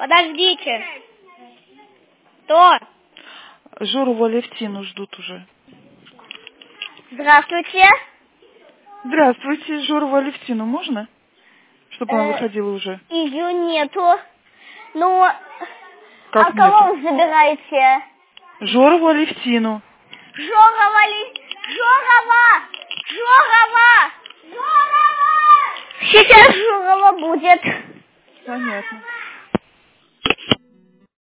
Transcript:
Подождите. Кто? Журову Алевтину ждут уже. Здравствуйте. Здравствуйте, Журову Алевтину можно? Чтобы она выходила уже. Ее нету. Ну, Как а кого вы забираете? Журову Алевтину. Жорова! Сейчас Журова будет. Понятно.